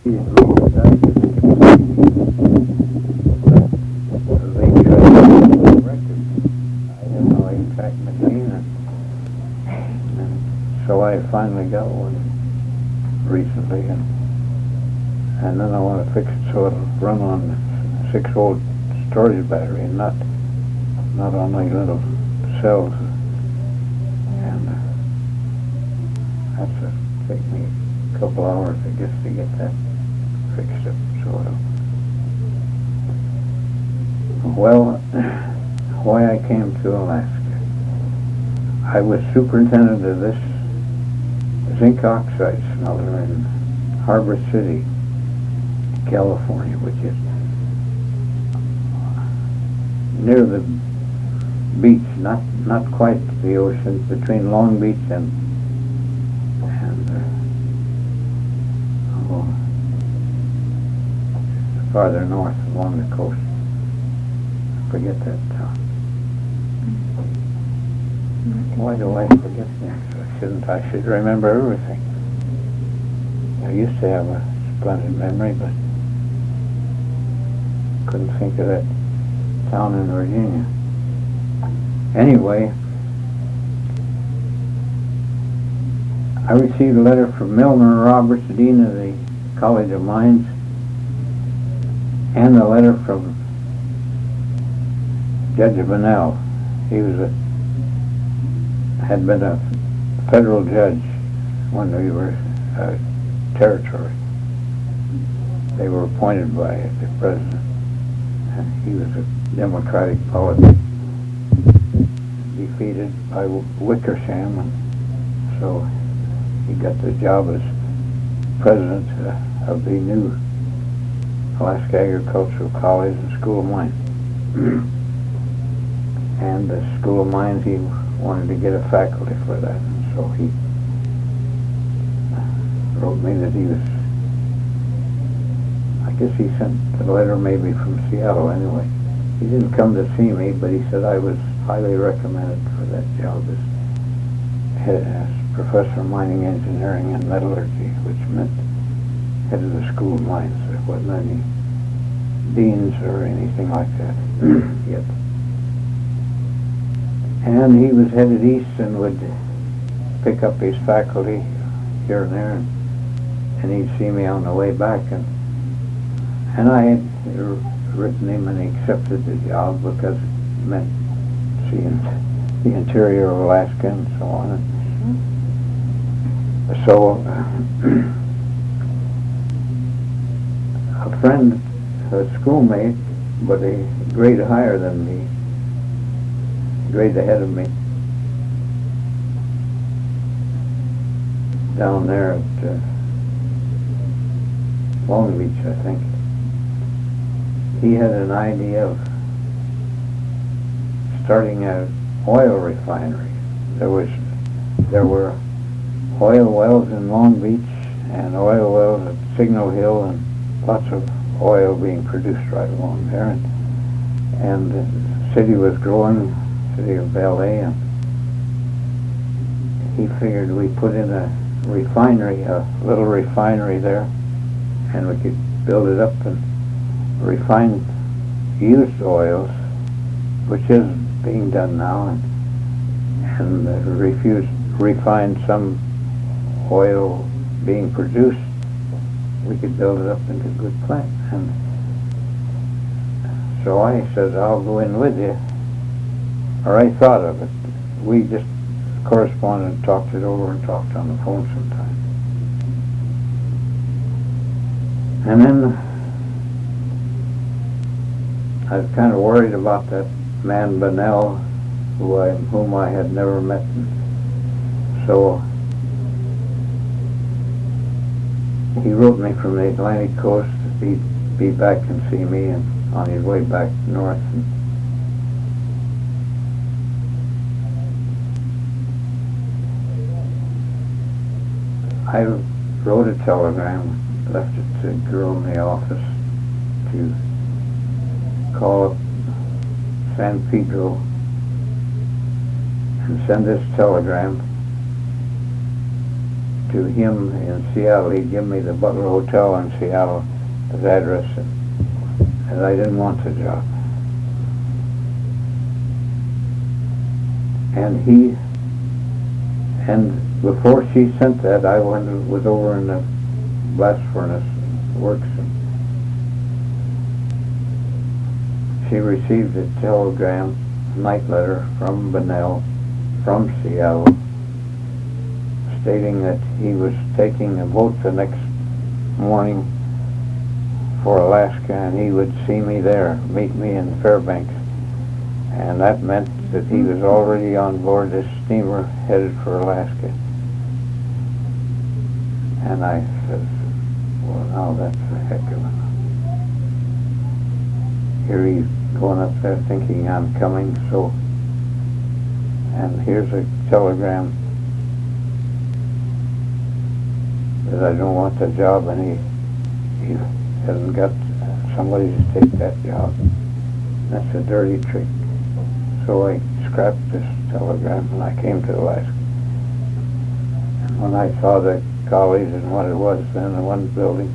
He's reached out to they tried to record. I had no 8-track machine, and so I finally got one recently, and then I want to fix it so it'll run on 6-volt storage battery and not on like little cells. And that's to take me a couple hours, I guess, to get that fixed up. So well, why I came to Alaska. I was superintendent of this zinc oxide smelter in Harbor City, California, which is near the beach, not quite the ocean, between Long Beach and farther north along the coast. I forget that town. Why do I forget things? I should remember everything. I used to have a splendid memory, but couldn't think of that town in Virginia. Anyway, I received a letter from Milner Roberts, Dean of the College of Mines, and a letter from Judge Bunnell. He had been a federal judge when we were territory. They were appointed by the president, and he was a Democratic politician, defeated by Wickersham, and so he got the job as president of the new Alaska Agricultural College and School of Mines. And the School of Mines, he wanted to get a faculty for that, and so he wrote me that he was, I guess he sent the letter maybe from Seattle anyway. He didn't come to see me, but he said I was highly recommended for that job as professor of mining engineering and metallurgy, which meant head of the School of Mines. There wasn't any deans or anything like that yet. And he was headed east and would pick up his faculty here and there, and he'd see me on the way back. And I had written him, and he accepted the job because it meant seeing the interior of Alaska and so on. And so a friend, a schoolmate, but a grade higher than me, grade ahead of me, down there at Long Beach, I think. He had an idea of starting an oil refinery. There were oil wells in Long Beach and oil wells at Signal Hill, and lots of oil being produced right along there. And the city was growing, city of LA, and he figured we put in a refinery, a little refinery there, and we could build it up and refine used oils, which is being done now, and refine some oil being produced. We could build it up into a good plant. And so I said, I'll go in with you. Or I thought of it. We just corresponded and talked it over and talked on the phone sometime. And then I was kind of worried about that man Bunnell, whom I had never met. So he wrote me from the Atlantic coast that he'd be back and see me, and on his way back north. And I wrote a telegram, left it to a girl in the office to call up San Pedro and send this telegram to him in Seattle. He'd give me the Butler Hotel in Seattle, his address, and I didn't want the job. And before she sent that, I was over in the blast furnace works, and she received a telegram, night letter from Bunnell from Seattle, stating that he was taking a boat the next morning for Alaska, and he would see me there, meet me in Fairbanks. And that meant that he was already on board this steamer headed for Alaska. And I said, well, now that's a heck of a... Here he's going up there thinking I'm coming, so... And here's a telegram that I don't want the job, and he hasn't got somebody to take that job. That's a dirty trick. So I scrapped this telegram and I came to Alaska. And when I saw the college and what it was then, the one building,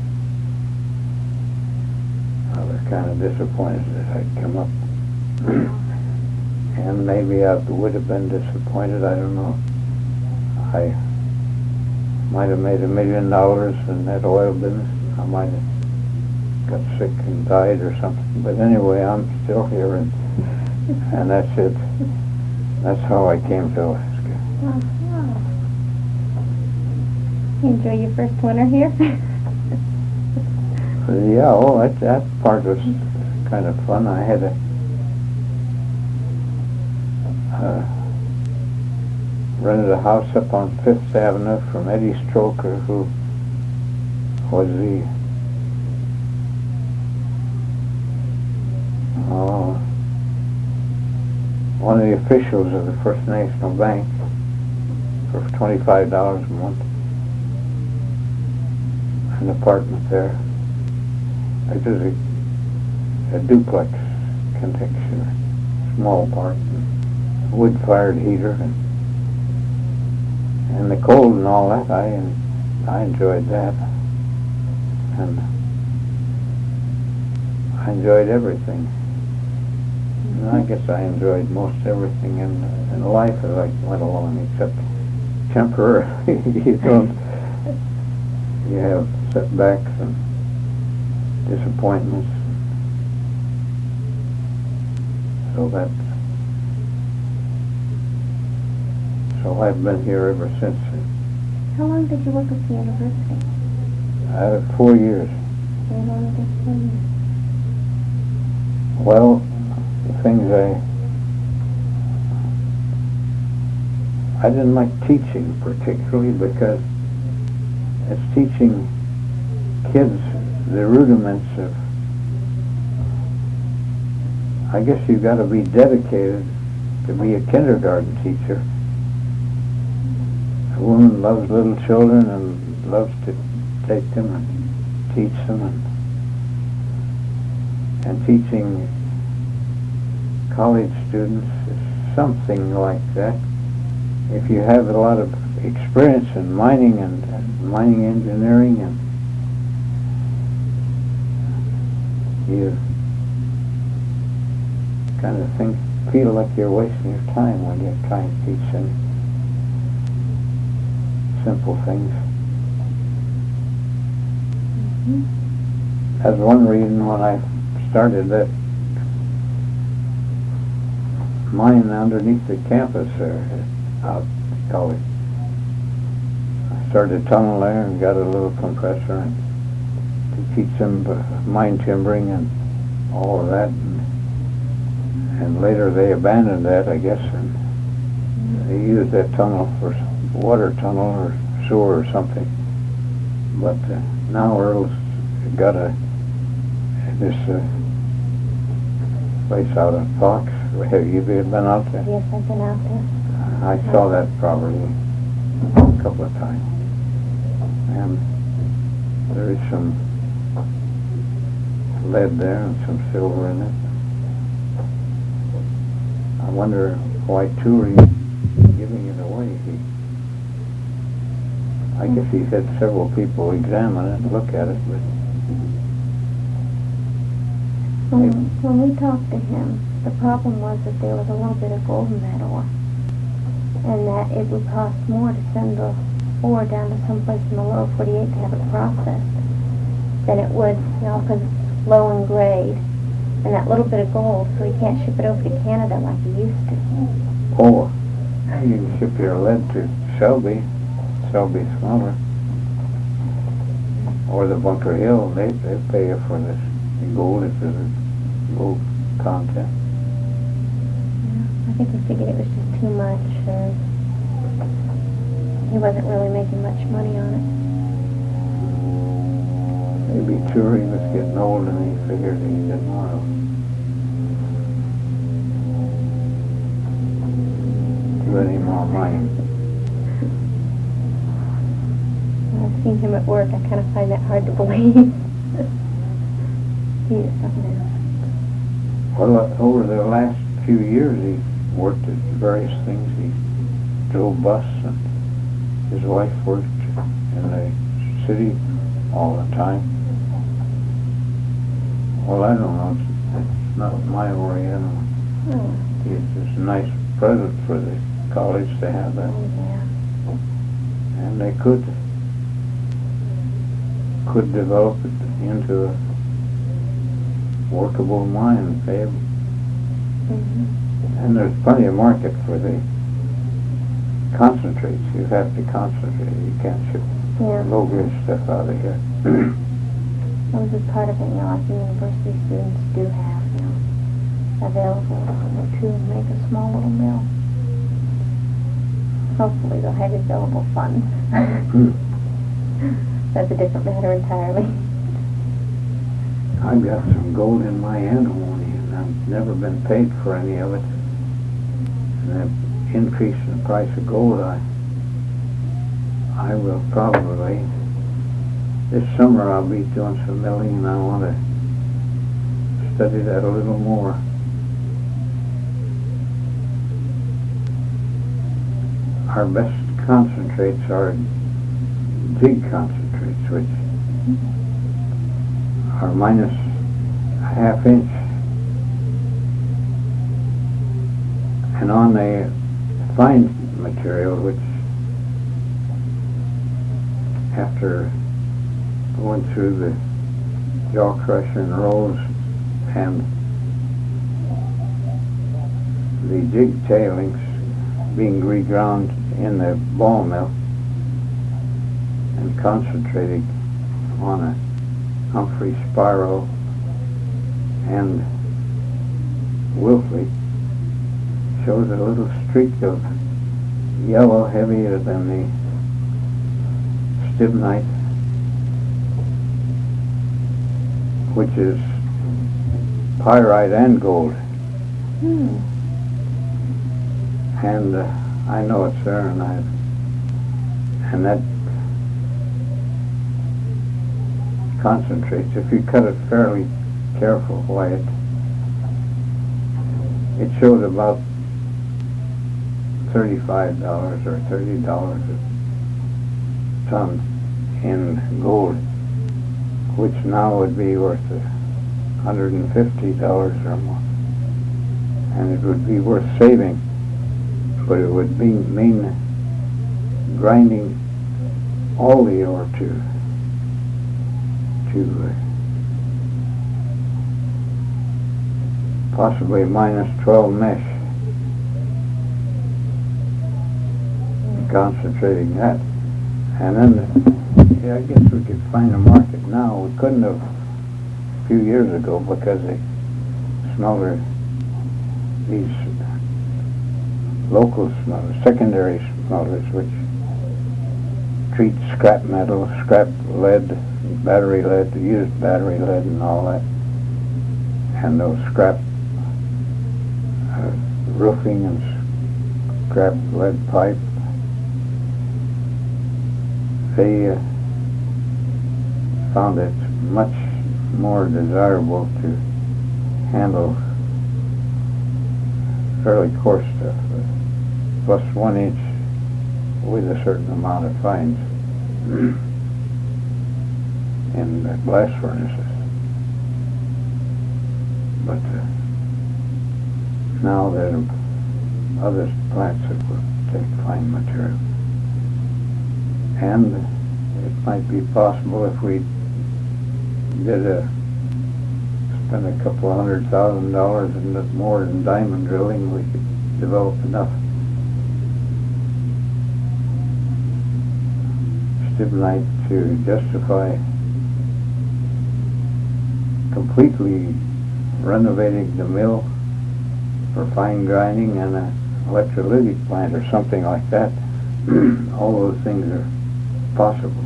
I was kind of disappointed that I'd come up. And maybe I would have been disappointed, I don't know. I might have made $1 million in that oil business. I might have got sick and died or something. But anyway, I'm still here, and that's it. That's how I came to Alaska. Wow. You enjoy your first winter here? Yeah, oh, that part was kind of fun. I had a rented a house up on 5th Avenue from Eddie Stroker, who was the one of the officials of the First National Bank, for $25 a month. An apartment there. It was a duplex connection, small apartment, wood-fired heater, and the cold and all that. I enjoyed that, and I enjoyed everything. And I guess I enjoyed most everything in life as I went along, except temporarily. You have setbacks and disappointments. So I've been here ever since. How long did you work at the university? 4 years. Very long, I guess, 4 years. Well, the things I didn't like teaching particularly, because it's teaching kids the rudiments of, I guess you've got to be dedicated to be a kindergarten teacher. A woman loves little children and loves to take them and teach them, and teaching college students is something like that. If you have a lot of experience in mining and mining engineering, and you kind of feel like you're wasting your time when you're trying to teach them simple things. Mm-hmm. That's one reason when I started that mine underneath the campus there out at college. I started a tunnel there and got a little compressor and to teach them mine timbering and all of that. And later they abandoned that, I guess, and they used that tunnel for water tunnel or sewer or something. But now Earl's got this place out in Fox. Have you been out there? Yes, I've been out there. I saw that property a couple of times. And there is some lead there and some silver in it. I wonder why Toorie is giving it away. I guess he's had several people examine it and look at it, but When we talked to him, the problem was that there was a little bit of gold in that ore, and that it would cost more to send the ore down to someplace in the lower 48 to have it processed than it would, because it's low in grade, and that little bit of gold, so he can't ship it over to Canada like he used to. oh, you can ship your lead to Selby smelter, or the Bunker Hill. They pay you for this gold if there's a gold content. I think he figured it was just too much, or he wasn't really making much money on it. Maybe too, he was getting old and he figured he didn't want to do any more money. I've seen him at work. I kind of find that hard to believe. He is something else. Well, over the last few years, he worked at various things. He drove bus, and his wife worked in the city all the time. Well, I don't know. It's not my Oriental. Oh, It's just a nice present for the college to have that. oh yeah. And they could develop it into a workable mine, pay 'em. Mm-hmm. And there's plenty of market for the concentrates. You have to concentrate. You can't ship Yeah. low-grade stuff out of here. That was a part of it, like the university students do have, available to make a small little mill. Hopefully they'll have available funds. That's a different matter entirely. I've got some gold in my antimony, and I've never been paid for any of it. And the increase in the price of gold, I will probably, this summer I'll be doing some milling, and I want to study that a little more. Our best concentrates are jig concentrates, which are minus a half inch. And on the fine material, which after going through the jaw crusher and rolls and the jig tailings being reground in the ball mill and concentrated on a Humphrey Spiral and Wilfley, shows a little streak of yellow heavier than the stibnite, which is pyrite and gold. And I know it's there, and that concentrates. If you cut it fairly careful, why it shows about $35 or $30 a ton in gold, which now would be worth $150 or more, and it would be worth saving. But it would mean grinding all the ore to possibly minus 12 mesh, concentrating that. And then, I guess we could find a market now. We couldn't have a few years ago because the smelter, these local smelters, secondary smelters, which treat scrap metal, scrap lead, battery lead, used battery lead and all that, and those scrap roofing and scrap lead pipe, they found it much more desirable to handle fairly coarse stuff, plus 1 inch with a certain amount of fines. in the blast furnaces. But now there are other plants that will take fine material. And it might be possible if we spend a couple of $100,000 and more in diamond drilling, we could develop enough stibnite to justify completely renovating the mill for fine grinding and an electrolytic plant or something like that. All those things are possible.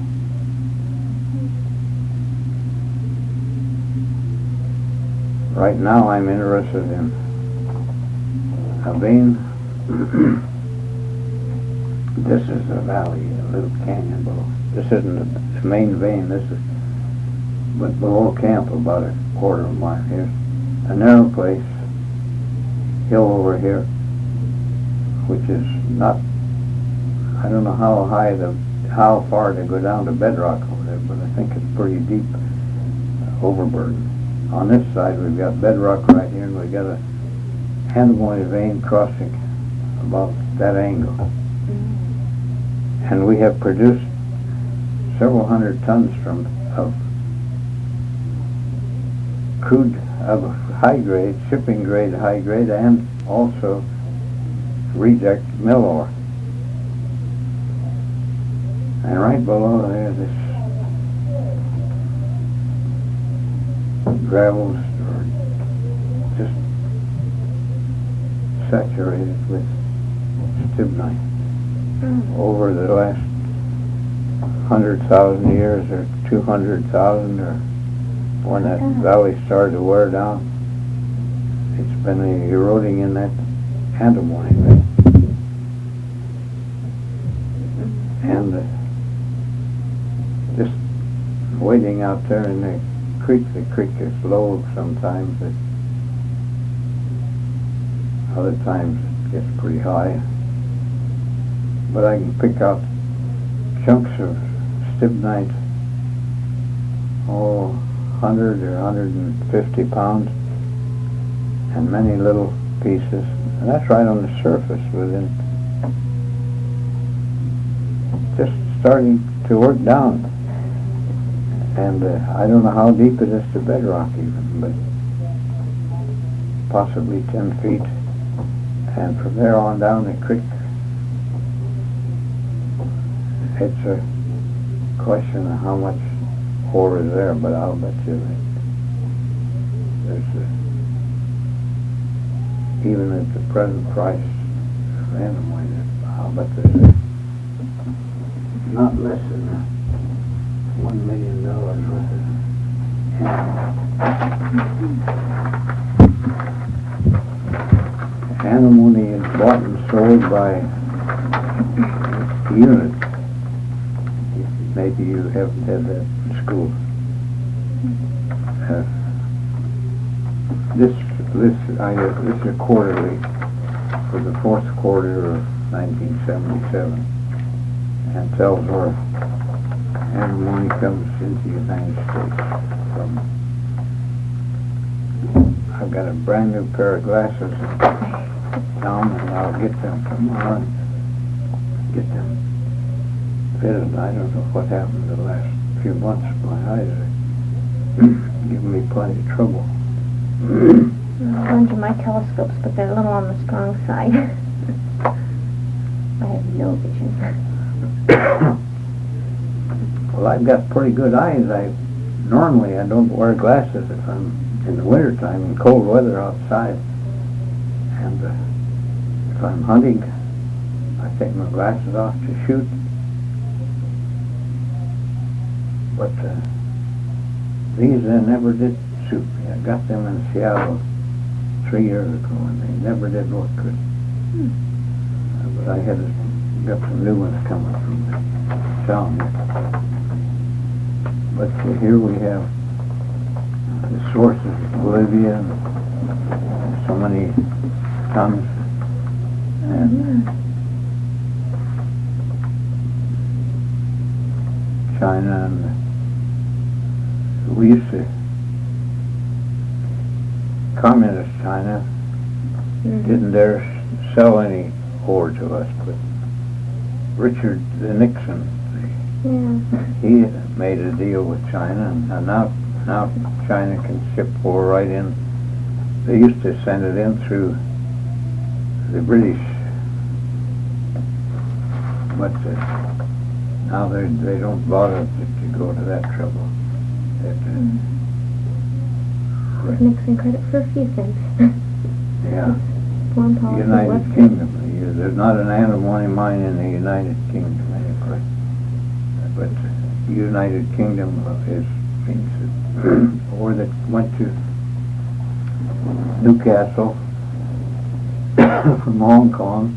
Right now I'm interested in a vein. This is a valley, a little canyon below. This isn't the main vein, this is but below camp about a quarter of a mile. Here's a narrow place, hill over here, which is not, I don't know how far to go down to bedrock over there, but I think it's pretty deep overburden. On this side we've got bedrock right here, and we've got a antimony vein crossing about that angle. And we have produced several hundred tons of crude, of high grade, shipping grade high grade, and also reject mill ore. And right below there, this gravels are just saturated with stibnite. Over the last 100,000 years or 200,000, or when that valley started to wear down, it's been eroding in that antimony vein. And just waiting out there in the creek is low sometimes, but other times it gets pretty high. But I can pick out chunks of stibnite, 100 or 150 pounds, and many little pieces. And that's right on the surface within, just starting to work down. And I don't know how deep it is to bedrock even, but possibly 10 feet. And from there on down the creek, it's a question of how much ore is there, but I'll bet you that there's even at the present price of antimony, I'll bet there's not less than $1 million worth of antimony is bought and sold by unit. Maybe you haven't had that in school. This is a quarterly for the fourth quarter of 1977, and tells where antimony comes into the United States from. I've got a brand new pair of glasses down, and I'll get them tomorrow and get them fitted. I don't know what happened the last few months. My eyes are giving me plenty of trouble. Bunch of my telescopes, but they're a little on the strong side. I have no vision. Well, I've got pretty good eyes. Normally I don't wear glasses if I'm in the wintertime in cold weather outside. And if I'm hunting, I take my glasses off to shoot. But these never did suit me. I got them in Seattle 3 years ago, and they never did look good. But I got some new ones coming from the town. But here we have the sources of Bolivia, so many tons, and China, and we used to, communist China didn't dare sell any ore to us, but Richard Nixon, he made a deal with China, and now China can ship ore right in. They used to send it in through the British, but now they don't bother to go to that trouble. Give Nixon credit for a few things. Yeah. Foreign policy United wasn't. Kingdom. There's not an antimony mine in the United Kingdom anyway. But United Kingdom means that ore that went to Newcastle from Hong Kong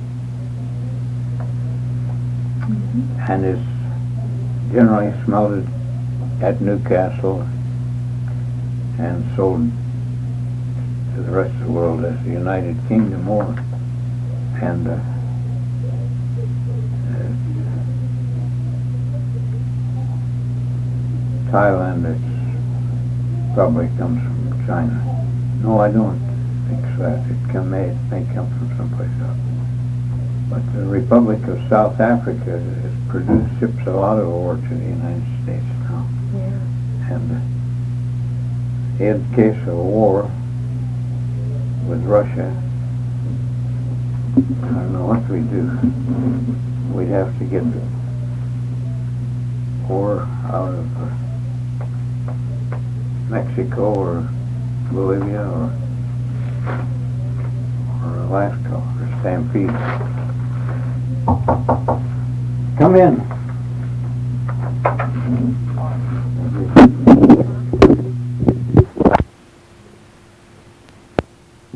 and is generally smelted at Newcastle and sold to the rest of the world as the United Kingdom ore. And Thailand, it probably comes from China. No, I don't think so. It may come from someplace else. But the Republic of South Africa ships a lot of ore to the United States now. Yeah. And in case of war with Russia, I don't know what we do. We'd have to get the ore out of Mexico or Bolivia or Alaska or Stampede. Come in.